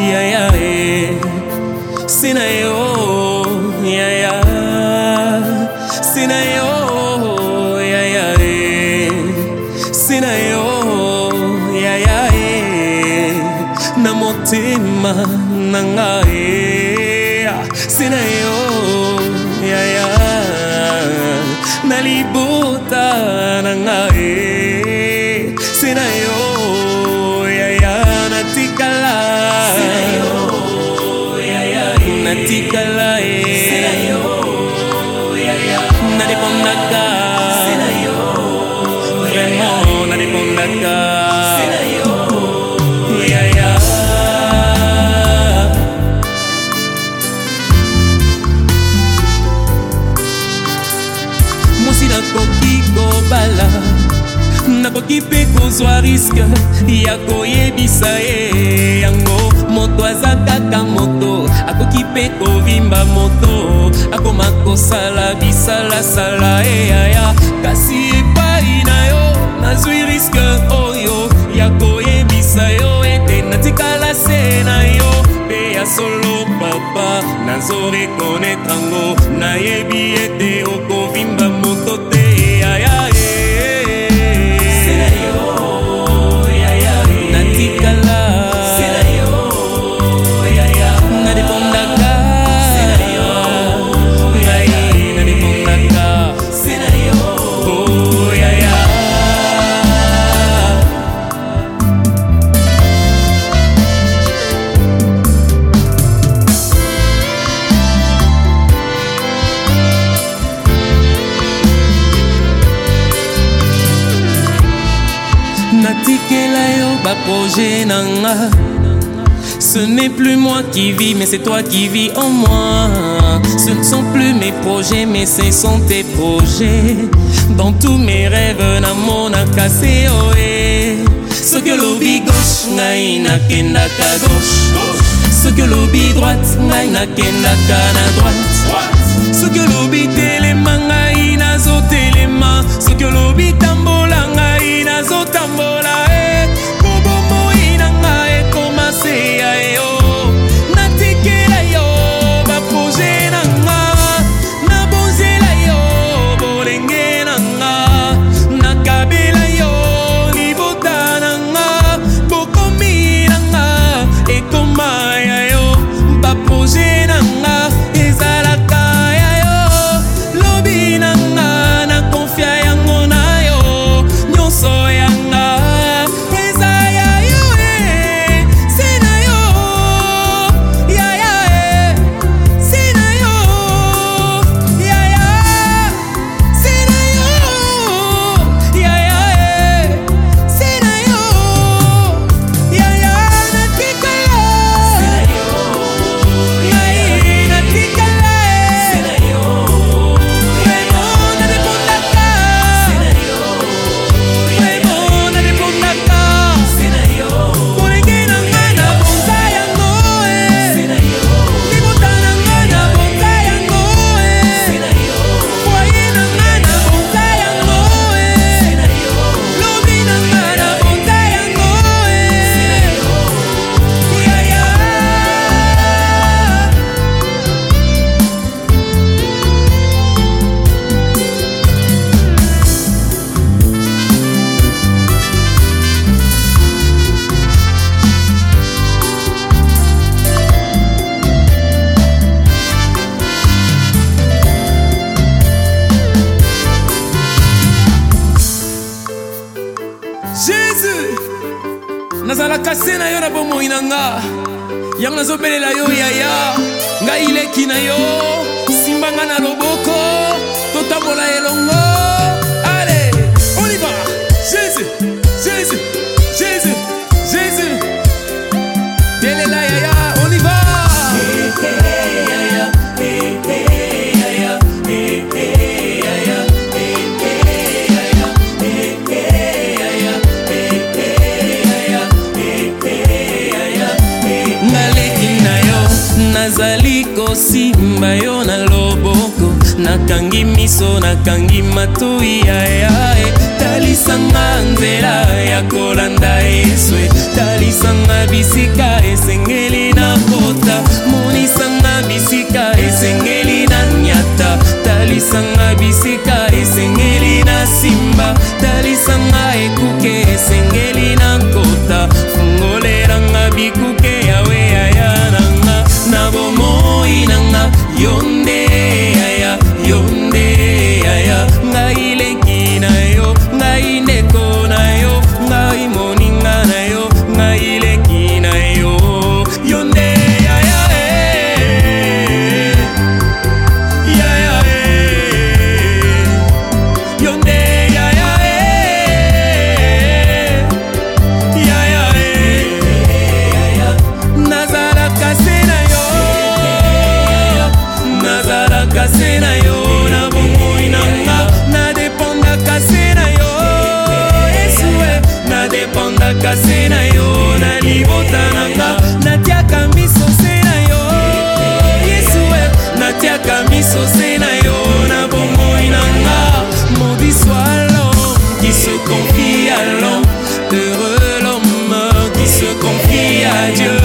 ya ya sina yo ya ya sina yo ya ya sina yo ya ya na motema nanga sina yo ya ya na libota nanga sina yo ya ya natikala sina yo ya ya natikala sina yo ya ya nadipondaka sina yo vraiment nadipondaka sina yo ya ya mosi nakoki kobala nakoki mpe kozwa riske ya koyebisa ye yango moto aza kaka moto akoki mpe kovimba moto akoma kosala bisalasala eyaya kasi epai na yo nazwi riske oyo ya koyebisa yo ete natikala se na yo mpe ya solo papa nazorekonetre yango nayebi ete okovimba moto te yaya natikela yo ba projet nanga. Ce n'est plus moi qui vis, mais c'est toi qui vis en moi. Ce ne sont plus mes projets, mais ce sont tes projets. Dans tous mes rêves, na mona cassé oé. Ce que l'obi gauche, ngai na kendaka gauche. Ce que l'obi droite, ngai na kendaka na droite. Ce que l'obi telema, ngai na zo telema. Ce que l'obi tambola, ngai na zo tambola. nazala kase na yo na bomoi na nga yango nazobelela yo yaya ngai ileki na yo simbanga na loboko totambola elongo. Allez, on y va. Jésus, Jésus, Jésus, Jésus. Delela yaya, on y va. Nazali kosimba yo na loboko nakangi miso nakangi matui yae talisanga nzela ya kolanda Yesu talisanga bisika esengeli na kaka se na yo na libota nanga natiaka miso se na yo Yesu natiaka miso se na yo na bomoi nanga maudit soit l'homme qui se confie à l'homme heureux l'homme qui se confie à Dieu